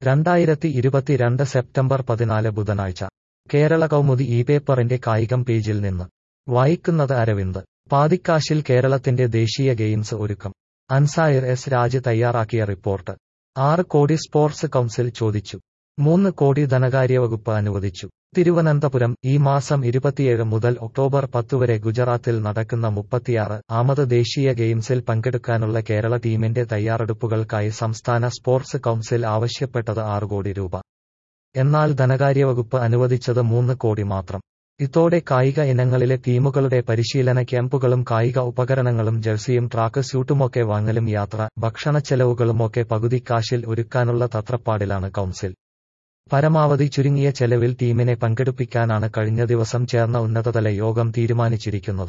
2022 September 14 ബുധനാഴ്ച കേരള കൗമുദി ഈ പേപ്പറിന്റെ കായികം പേജിൽ നിന്ന് വായിക്കുന്നത് അരവിന്ദ്. പാതിക്കാശിൽ കേരളത്തിന്റെ ദേശീയ ഗെയിംസ് ഒരുക്കം. അൻസായർ എസ് രാജ് തയ്യാറാക്കിയ റിപ്പോർട്ട്. 6 കോടി സ്പോർട്സ് കൗൺസിൽ ചോദിച്ചു. 3 കോടി ധനകാര്യവകുപ്പ് അനുവദിച്ചു. തിരുവനന്തപുരം ഈ മാസം 27 മുതൽ ഒക്ടോബർ 10 വരെ ഗുജറാത്തിൽ നടക്കുന്ന 36-ാമത് ദേശീയ ഗെയിംസിൽ പങ്കെടുക്കാനുള്ള കേരള ടീമിന്റെ തയ്യാറെടുപ്പുകൾക്കായി സംസ്ഥാന സ്പോർട്സ് കൗൺസിൽ ആവശ്യപ്പെട്ടത് 6 കോടി രൂപ. എന്നാൽ ധനകാര്യവകുപ്പ് അനുവദിച്ചത് 3 കോടി മാത്രം. ഇതോടെ കായിക ഇനങ്ങളിലെ ടീമുകളുടെ പരിശീലന ക്യാമ്പുകളും കായിക ഉപകരണങ്ങളും ജഴ്സിയും ട്രാക്ക് സ്യൂട്ടുമൊക്കെ വാങ്ങലും യാത്ര, ഭക്ഷണച്ചെലവുകളുമൊക്കെ പകുതി കാശിൽ ഒരുക്കാനുള്ള തത്രപ്പാടിലാണ് കൗൺസിൽ. പരമാവധി ചുരുങ്ങിയ ചെലവിൽ ടീമിനെ പങ്കെടുപ്പിക്കാനാണ് കഴിഞ്ഞ ദിവസം ചേർന്ന ഉന്നതതല യോഗം തീരുമാനിച്ചിരിക്കുന്നത്.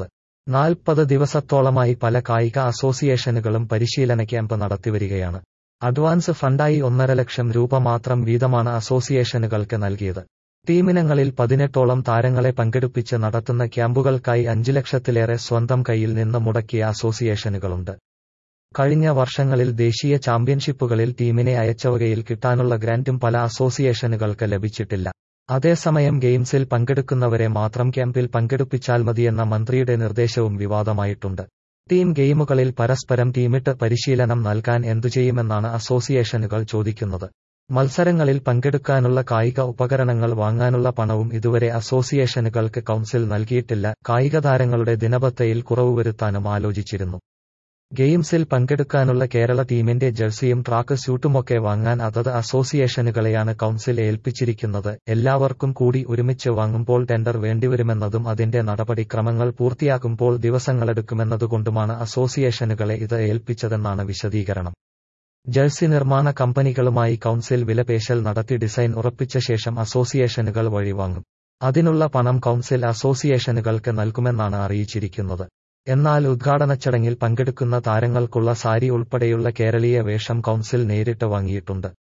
40 ദിവസത്തോളമായി പല കായിക അസോസിയേഷനുകളും പരിശീലന ക്യാമ്പ് നടത്തിവരികയാണ്. അഡ്വാൻസ് ഫണ്ടായി 1.5 ലക്ഷം രൂപ മാത്രം വീതമാണ് അസോസിയേഷനുകൾക്ക് നൽകിയത്. ടീമിനങ്ങളിൽ 18ഓളം താരങ്ങളെ പങ്കെടുപ്പിച്ച് നടത്തുന്ന ക്യാമ്പുകൾക്കായി 5 ലക്ഷത്തിലേറെ സ്വന്തം കൈയിൽ നിന്ന് മുടക്കിയ അസോസിയേഷനുകളുണ്ട്. കഴിഞ്ഞ വർഷങ്ങളിൽ ദേശീയ ചാമ്പ്യൻഷിപ്പുകളിൽ ടീമിനെ അയച്ചവകയിൽ കിട്ടാനുള്ള ഗ്രാന്റും പല അസോസിയേഷനുകൾക്ക് ലഭിച്ചിട്ടില്ല. അതേസമയം ഗെയിംസിൽ പങ്കെടുക്കുന്നവരെ മാത്രം ക്യാമ്പിൽ പങ്കെടുപ്പിച്ചാൽ മതിയെന്ന മന്ത്രിയുടെ നിർദ്ദേശവും വിവാദമായിട്ടുണ്ട്. ടീം ഗെയിമുകളിൽ പരസ്പരം ടീമിട്ട് പരിശീലനം നൽകാൻ എന്തുചെയ്യുമെന്നാണ് അസോസിയേഷനുകൾ ചോദിക്കുന്നത്. മത്സരങ്ങളിൽ പങ്കെടുക്കാനുള്ള കായിക ഉപകരണങ്ങൾ വാങ്ങാനുള്ള പണവും ഇതുവരെ അസോസിയേഷനുകൾക്ക് കൗൺസിൽ നൽകിയിട്ടില്ല. കായിക താരങ്ങളുടെ ദിനബത്തയിൽ കുറവ് വരുത്താനും ആലോചിച്ചിരുന്നു. ഗെയിംസിൽ പങ്കെടുക്കാനുള്ള കേരള ടീമിന്റെ ജഴ്സിയും ട്രാക്ക് സ്യൂട്ടുമൊക്കെ വാങ്ങാൻ അതത് അസോസിയേഷനുകളെയാണ് കൗൺസിൽ ഏൽപ്പിച്ചിരിക്കുന്നത്. എല്ലാവർക്കും കൂടി ഒരുമിച്ച് വാങ്ങുമ്പോൾ ടെൻഡർ വേണ്ടിവരുമെന്നതും അതിന്റെ നടപടിക്രമങ്ങൾ പൂർത്തിയാക്കുമ്പോൾ ദിവസങ്ങളെടുക്കുമെന്നതുകൊണ്ടുമാണ് അസോസിയേഷനുകളെ ഇത് ഏൽപ്പിച്ചതെന്നാണ് വിശദീകരണം. ജഴ്സി നിർമ്മാണ കമ്പനികളുമായി കൗൺസിൽ വിലപേശൽ നടത്തി ഡിസൈൻ ഉറപ്പിച്ച ശേഷം അസോസിയേഷനുകൾ വഴി വാങ്ങും. അതിനുള്ള പണം കൗൺസിൽ അസോസിയേഷനുകൾക്ക് നൽകുമെന്നാണ് അറിയിച്ചിരിക്കുന്നത്. എന്നാൽ ഉദ്ഘാടനച്ചടങ്ങിൽ പങ്കെടുക്കുന്ന താരങ്ങൾക്കുള്ള സാരി ഉൾപ്പെടെയുള്ള കേരളീയ വേഷം കൗൺസിൽ നേരിട്ട് വാങ്ങിയിട്ടുണ്ട്.